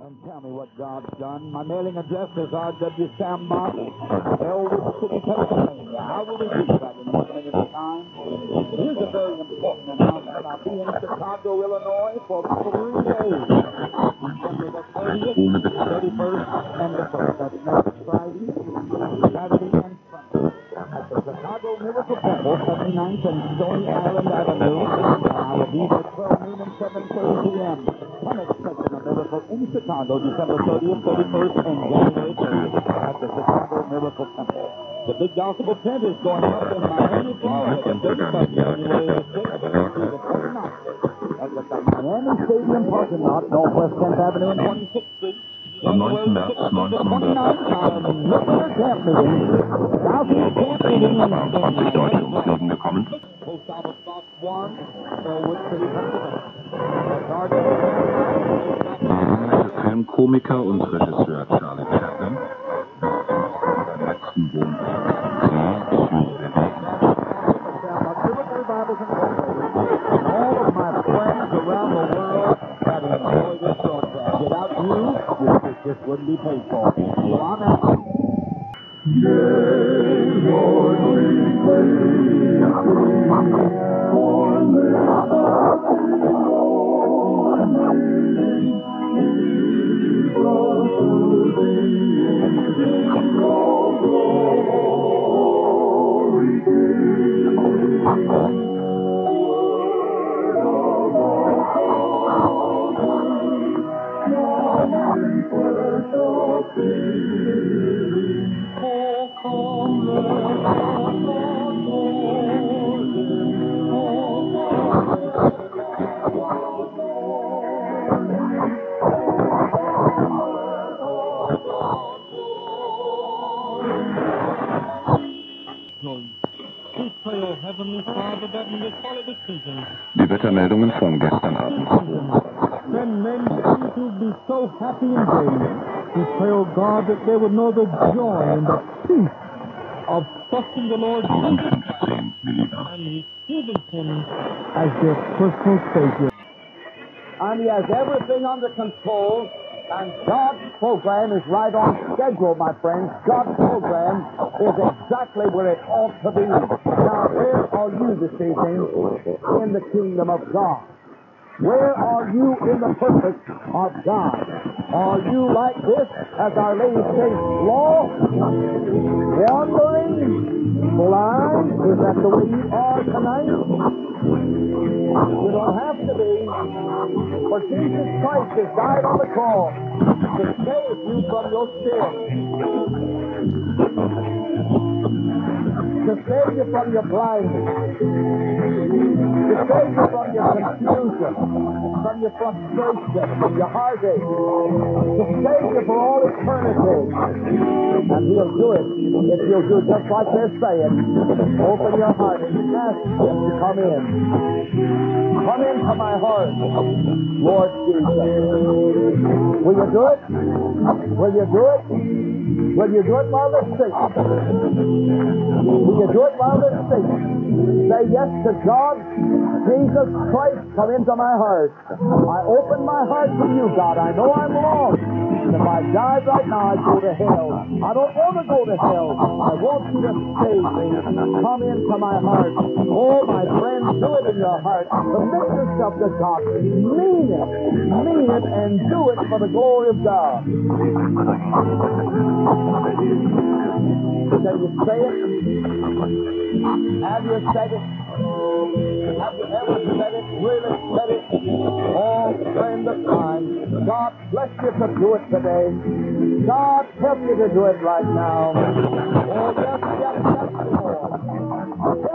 And tell me what God's done. My mailing address is R.W. Sam Box, Elwood City, Pennsylvania. How will we do that in 1 minute of time? Here's a very important announcement. I'll be in Chicago, Illinois for 3 days. December the 30th, 31st, and the 1st. That's next Friday, Saturday, and Sunday. At the Chicago Miracle Temple, 79th and Stony Island Avenue. I will be there 12 noon and 7:30 p.m. Come expecting a miracle in Chicago, December 30th, 31st, and January 30th at the Chicago Miracle Temple. The big gospel tent is going up in Miami, Florida, the 31st, January the 6th through the 29th. That's at the Miami Stadium parking lot, Northwest 10th Avenue and 26th Street. Am 9. März 1922 Deutsche ums Leben gekommen. Der Filmkomiker und Regisseur Charlie Chaplin. Seinem letzten Wohnort zu bewegen. All of my friends around the world that enjoy this broadcast. Without you, this wouldn't be paid for. So I'm out. Die Wettermeldungen von gestern Abend. When men seem to be so happy and gay, we pray, O God, that they would know the joy and the peace of trusting the Lord Jesus 1015 Millimeter. and receiving Him as their personal Savior. And He has everything under control, and God's program is right on schedule, my friends. God's program is exactly where it ought to be. Now, where are you this evening in the kingdom of God? Where are you in the purpose of God? Are you like this, as Our Lady says, lost, wandering, blind? Is that the way you are tonight? You don't have to be, for Jesus Christ has died on the cross to save you from your sin, to save you from your blindness, to save you from your confusion, from your frustration, from your heartache, to save you for all eternity. And He'll do it if you'll do just like they're saying. Open your heart and ask Him to come in. Come into my heart, Lord Jesus. Will you do it? Will you do it? Will you do it while they're sick? Will you do it while they're sick? Say yes to God. Jesus Christ, come into my heart. I open my heart to you, God. I know I'm wrong. And if I died right now, I'd go to hell. I don't want to go to hell. I want you to save me. Come into my heart. Oh, my friends, do it in your heart. Commit yourself to God. Mean it. Mean it and do it for the glory of God. Can you say it? Have you said it? Have you ever said it? Really said it? Oh, friend of mine, God bless you to do it today. God help you to do it right now. Oh, yes, yes, yes, Lord.